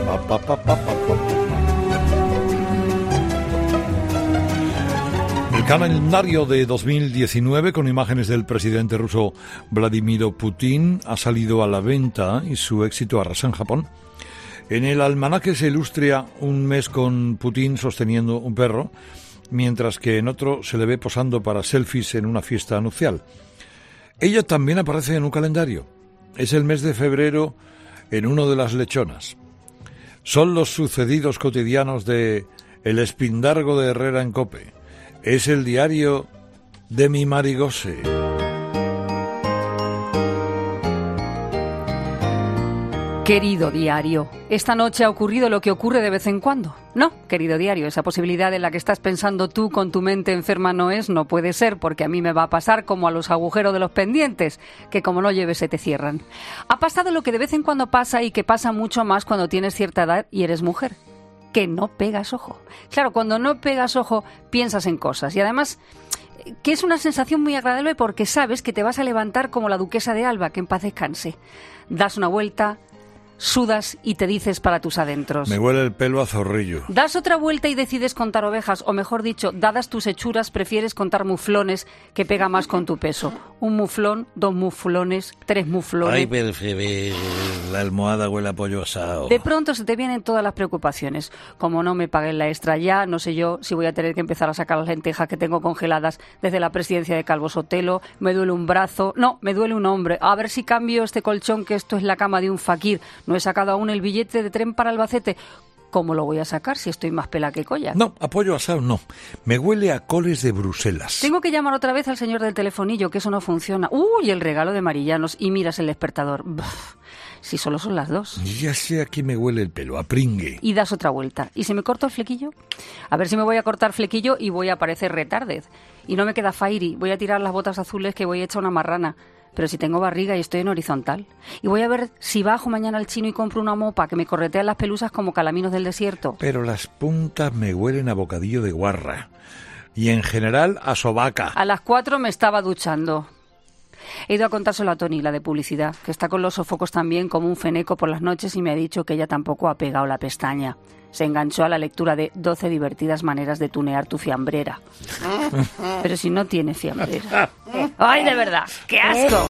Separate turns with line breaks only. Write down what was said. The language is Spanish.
El calendario de 2019 con imágenes del presidente ruso Vladimir Putin ha salido a la venta y su éxito arrasa en Japón. En el almanaque se ilustra un mes con Putin sosteniendo un perro, mientras que en otro se le ve posando para selfies en una fiesta nupcial. Ella también aparece en un calendario. Es el mes de febrero en uno de las lechonas. Son los sucedidos cotidianos de El Espindargo de Herrera en COPE. Es el diario de mi Marigose.
Querido diario, esta noche ha ocurrido lo que ocurre de vez en cuando. No, querido diario, esa posibilidad en la que estás pensando tú con tu mente enferma no puede ser, porque a mí me va a pasar como a los agujeros de los pendientes, que como no lleves se te cierran. Ha pasado lo que de vez en cuando pasa y que pasa mucho más cuando tienes cierta edad y eres mujer, que no pegas ojo. Claro, cuando no pegas ojo piensas en cosas y además que es una sensación muy agradable porque sabes que te vas a levantar como la duquesa de Alba, que en paz descanse. Das una vuelta, sudas y te dices para tus adentros:
me huele el pelo a zorrillo.
Das otra vuelta y decides contar ovejas, o mejor dicho, dadas tus hechuras, prefieres contar muflones, que pega más con tu peso. Un muflón, 2 muflones, 3 muflones.
Ay, perfecto, la almohada huele a pollo asado.
De pronto se te vienen todas las preocupaciones. Como no me paguen la extra ya, no sé yo si voy a tener que empezar a sacar las lentejas que tengo congeladas desde la presidencia de Calvo Sotelo. Me duele un brazo. No, me duele un hombro. A ver si cambio este colchón, que esto es la cama de un fakir. No he sacado aún el billete de tren para Albacete. ¿Cómo lo voy a sacar si estoy más pela que colla?
No, a pollo asado no. Me huele a coles de Bruselas.
Tengo que llamar otra vez al señor del telefonillo, que eso no funciona. Uy, el regalo de Marillanos. Y miras el despertador. Si solo son las 2.
Ya sé a qué me huele el pelo, a pringue.
Y das otra vuelta. ¿Y si me corto el flequillo? A ver si me voy a cortar flequillo y voy a parecer retardez. Y no me queda fairy. Voy a tirar las botas azules que voy hecha una marrana. Pero si tengo barriga y estoy en horizontal. Y voy a ver si bajo mañana al chino y compro una mopa que me corretea las pelusas como calaminos del desierto.
Pero las puntas me huelen a bocadillo de guarra. Y en general a sobaca.
A las 4 me estaba duchando. He ido a contárselo a Tony, la de publicidad, que está con los sofocos también como un feneco por las noches, y me ha dicho que ella tampoco ha pegado la pestaña. Se enganchó a la lectura de 12 divertidas maneras de tunear tu fiambrera. Pero si no tiene fiambrera. ¡Ay, de verdad! ¡Qué asco!